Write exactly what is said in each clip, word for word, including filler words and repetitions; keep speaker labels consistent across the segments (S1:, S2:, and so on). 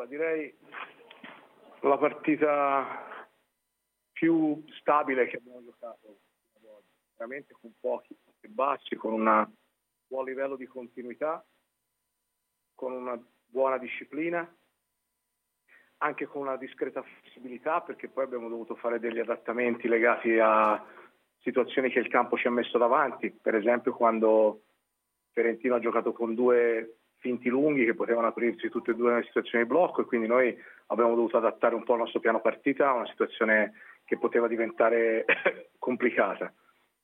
S1: Allora, direi la partita più stabile che abbiamo giocato oggi, veramente con pochi bassi, con un buon livello di continuità, con una buona disciplina, anche con una discreta flessibilità, perché poi abbiamo dovuto fare degli adattamenti legati a situazioni che il campo ci ha messo davanti, per esempio quando Ferentino ha giocato con due finti lunghi che potevano aprirsi tutte e due nelle situazioni di blocco, e quindi noi abbiamo dovuto adattare un po' il nostro piano partita a una situazione che poteva diventare complicata.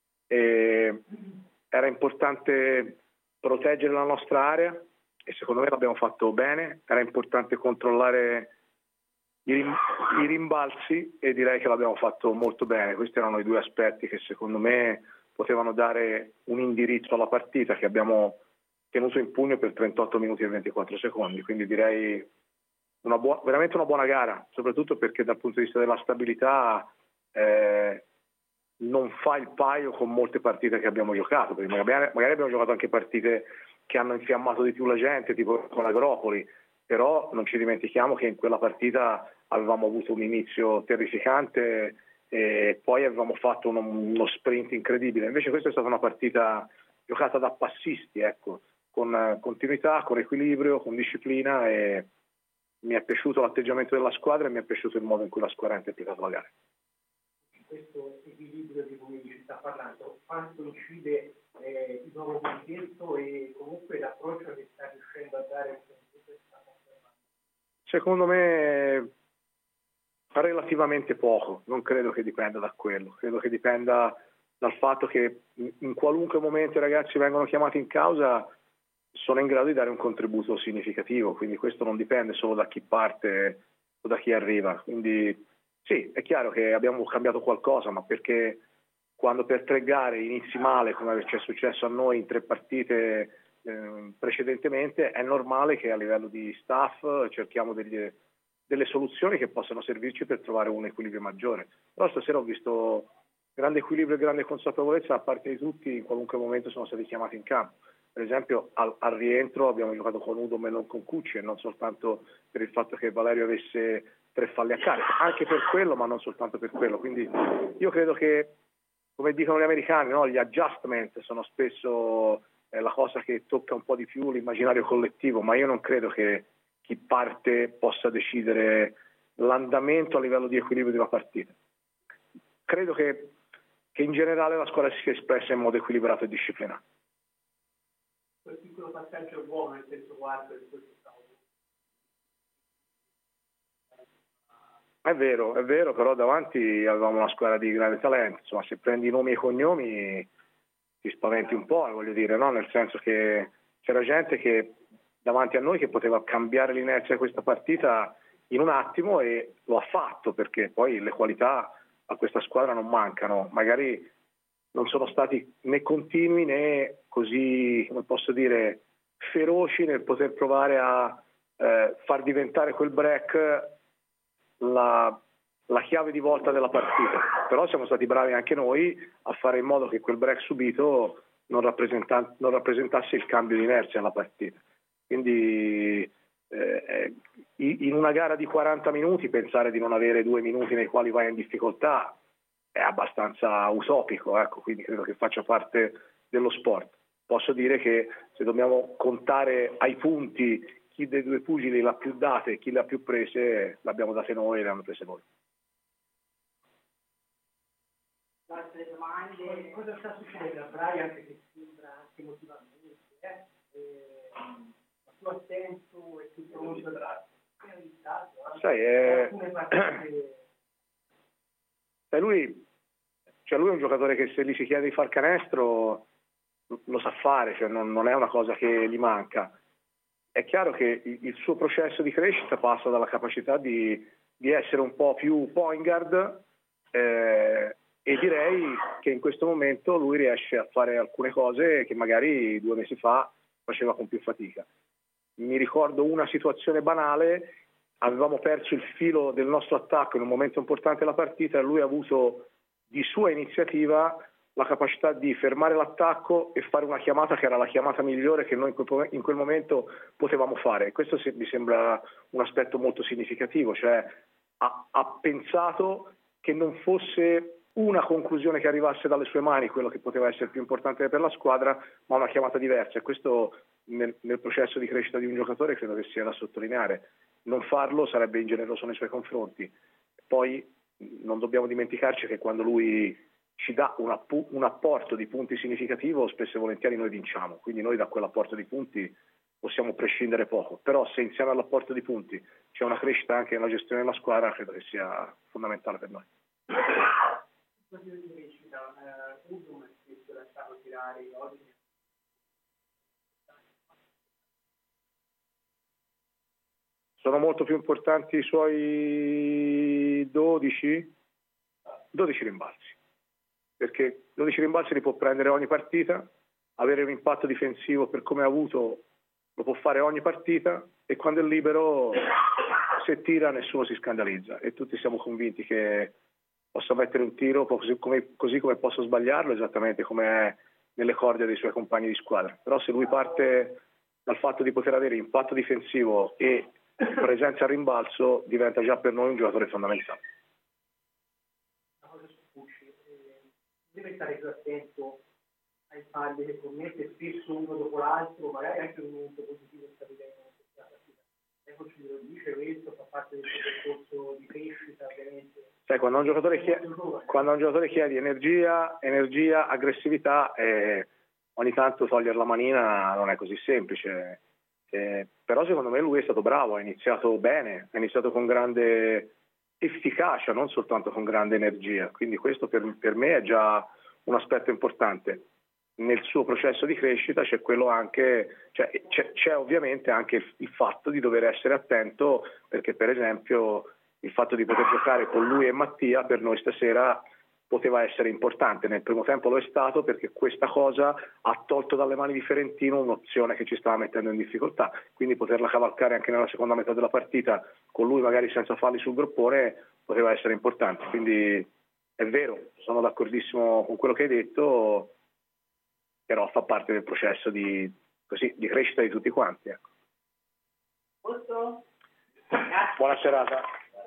S1: E era importante proteggere la nostra area e secondo me l'abbiamo fatto bene. Era importante controllare i, rim- i rimbalzi e direi che l'abbiamo fatto molto bene. Questi erano i due aspetti che secondo me potevano dare un indirizzo alla partita, che abbiamo tenuto in pugno per trentotto minuti e ventiquattro secondi, quindi direi una buona, veramente una buona gara, soprattutto perché dal punto di vista della stabilità eh, non fa il paio con molte partite che abbiamo giocato, perché magari, magari abbiamo giocato anche partite che hanno infiammato di più la gente, tipo con l'Agropoli, però non ci dimentichiamo che in quella partita avevamo avuto un inizio terrificante e poi avevamo fatto uno, uno sprint incredibile. Invece questa è stata una partita giocata da passisti, ecco, con continuità, con equilibrio, con disciplina, e mi è piaciuto l'atteggiamento della squadra e mi è piaciuto il modo in cui la squadra ha interpretato la gara.
S2: Questo equilibrio di cui si sta parlando, quanto incide eh, il nuovo quintetto e comunque l'approccio che sta riuscendo a dare un quintetto che sta confermando?
S1: Secondo me relativamente poco, non credo che dipenda da quello, credo che dipenda dal fatto che in qualunque momento i ragazzi vengono chiamati in causa sono in grado di dare un contributo significativo, quindi questo non dipende solo da chi parte o da chi arriva. Quindi sì, è chiaro che abbiamo cambiato qualcosa, ma perché quando per tre gare inizi male, come ci è successo a noi in tre partite eh, precedentemente, è normale che a livello di staff cerchiamo degli, delle soluzioni che possano servirci per trovare un equilibrio maggiore. Però stasera ho visto grande equilibrio e grande consapevolezza da parte di tutti, in qualunque momento sono stati chiamati in campo. Per esempio al, al rientro abbiamo giocato con Udom e non con Cucci, e non soltanto per il fatto che Valerio avesse tre falli a carico, anche per quello, ma non soltanto per quello. Quindi io credo che, come dicono gli americani, no, gli adjustment sono spesso eh, la cosa che tocca un po' di più l'immaginario collettivo, ma io non credo che chi parte possa decidere l'andamento a livello di equilibrio di una partita. Credo che, che in generale la squadra si sia espressa in modo equilibrato e disciplinato.
S2: Quel piccolo passaggio è buono nel terzo quarto di questo stavo.
S1: È vero, è vero, però davanti avevamo una squadra di grande talento. Insomma, se prendi i nomi e i cognomi ti spaventi un po', voglio dire, no? Nel senso che c'era gente che davanti a noi che poteva cambiare l'inerzia di questa partita in un attimo, e lo ha fatto, perché poi le qualità a questa squadra non mancano. Magari non sono stati né continui né così, come posso dire, feroci nel poter provare a eh, far diventare quel break la, la chiave di volta della partita. Però siamo stati bravi anche noi a fare in modo che quel break subito non, rappresenta, non rappresentasse il cambio di inerzia alla partita. Quindi eh, in una gara di quaranta minuti pensare di non avere due minuti nei quali vai in difficoltà è abbastanza utopico, ecco, quindi credo che faccia parte dello sport. Posso dire che se dobbiamo contare ai punti chi dei due pugili l'ha più date e chi le ha più prese, l'abbiamo date noi e le hanno prese noi.
S2: Altre domande? Cosa sta succedendo a Brian, che sembra anche motivamente, eh? Eh, più attento e più pronto tra
S1: sai, è... sai, lui, cioè lui è un giocatore che se gli si chiede di far canestro lo sa fare, cioè non, non è una cosa che gli manca. È chiaro che il, il suo processo di crescita passa dalla capacità di, di essere un po' più point guard, eh, e direi che in questo momento lui riesce a fare alcune cose che magari due mesi fa faceva con più fatica. Mi ricordo una situazione banale: avevamo perso il filo del nostro attacco in un momento importante della partita e lui ha avuto di sua iniziativa la capacità di fermare l'attacco e fare una chiamata che era la chiamata migliore che noi in quel momento potevamo fare. Questo mi sembra un aspetto molto significativo, cioè ha, ha pensato che non fosse una conclusione che arrivasse dalle sue mani, quello che poteva essere più importante per la squadra, ma una chiamata diversa, e questo nel, nel processo di crescita di un giocatore credo che sia da sottolineare. Non farlo sarebbe ingeneroso nei suoi confronti. Poi non dobbiamo dimenticarci che quando lui ci dà un, appu- un apporto di punti significativo, spesso e volentieri noi vinciamo, quindi noi da quell'apporto di punti possiamo prescindere poco, però se insieme all'apporto di punti c'è una crescita anche nella gestione della squadra, credo che sia fondamentale per noi.
S2: Di crescita, eh, Udom è spesso lasciato tirare i ordini.
S1: Sono molto più importanti i suoi dodici dodici rimbalzi, perché dodici rimbalzi li può prendere ogni partita, avere un impatto difensivo per come ha avuto lo può fare ogni partita, e quando è libero, se tira nessuno si scandalizza e tutti siamo convinti che possa mettere un tiro così come, così come possa sbagliarlo, esattamente come è nelle corde dei suoi compagni di squadra. Però se lui parte dal fatto di poter avere impatto difensivo e presenza al rimbalzo, diventa già per noi un giocatore fondamentale.
S2: Una cosa su Pucci, eh, deve stare più attento ai falli che commette, spesso uno dopo l'altro, magari anche un momento positivo sta vivendo questa partita. Ecco, ci lo dice questo, fa parte del suo percorso di crescita, ovviamente.
S1: Sai, quando un giocatore chiede, quando un giocatore chiede energia, energia, aggressività, eh, ogni tanto togliere la manina non è così semplice. Eh, però secondo me lui è stato bravo, ha iniziato bene, ha iniziato con grande efficacia, non soltanto con grande energia. Quindi questo per, per me è già un aspetto importante. Nel suo processo di crescita c'è quello anche, cioè, c'è, c'è ovviamente anche il, il fatto di dover essere attento, perché per esempio il fatto di poter giocare con lui e Mattia per noi stasera poteva essere importante. Nel primo tempo lo è stato, perché questa cosa ha tolto dalle mani di Ferentino un'opzione che ci stava mettendo in difficoltà, quindi poterla cavalcare anche nella seconda metà della partita con lui magari senza falli sul groppone poteva essere importante. Quindi è vero, sono d'accordissimo con quello che hai detto, però fa parte del processo di, così, di crescita di tutti quanti. Ecco. Buona serata.